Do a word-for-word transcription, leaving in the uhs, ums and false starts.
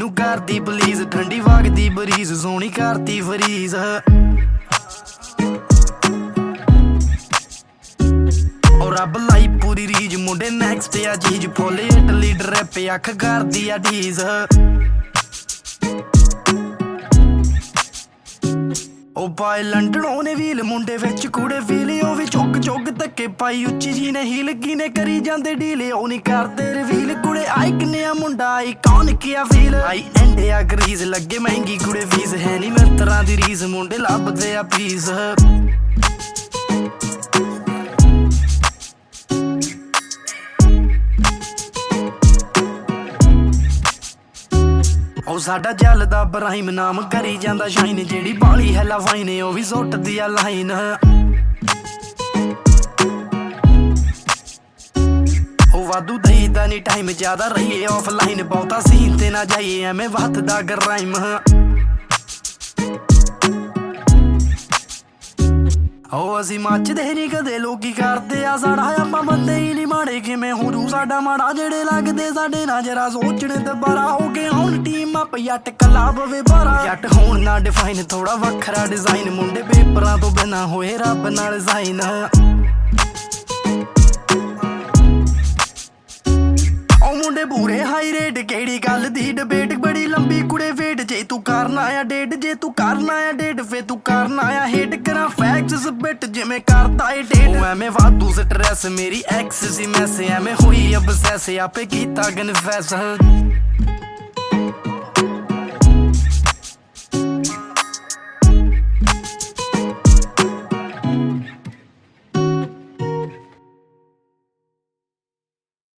मैनू करदी प्लीज ठंडी वगदी बरीज सोहनी करती फरीज और रब लाई पूरी रीज मुंडे नैक्सट आ चीज फुल इटली ड्रिप अख करदी आ डीज ओ पाए लंडन ओने व्हील मुंडे विच कूड़े फील ओ भी चुग चुग धक्के पाई उच्ची जी ने हील कीने करी जांदे डील ओ नहीं करदे रिवील कुड़े आई कन्या मुंडा आई कौन किया फील आई एंडे आ ग्रीज लगे महंगी कुड़े फीस है नहीं मित्तरां दी रीस मुंडे लभदे आ पीस ओ साडा जलदा बराहिम नाम करी जांदा शाइन जेड़ी बाली हैला फाइन ओ भी सुटदी आ लाइन ओ वादू दईदा नी टाइम ज्यादा रहिए ऑफलाइन बहुता सीन ते ना जाइए एवें वधदा गराइम ओ असी मचदे नी कदे लोकी करदे आ साड़ा आपां बंदे ही नी माड़े किवें हो जू साडा माड़ा जेड़े लगदे साडे ना जरा सोचने दुबारा हो गए हुण टीम अप जट कला पवे बारा जट होण ना डिफाइन थोड़ा वखरा डिजाइन मुंडे पेपरां तो बिना होए रब नाल साइन ओ मुंडे पूरे हाई रेट केड़ी गल दी डिबेट बड़ी लंबी कुड़े वेट जे तू करना आ डेट जे तू करना आ डेट फे तू करना आ हेट करा फैक्ट्स बिट जिवें करदा ए डेट ओ एवें वादू स्ट्रेस मेरी एक्स सी मैस एवें हुई अबसैस आपे कीता कन्फेस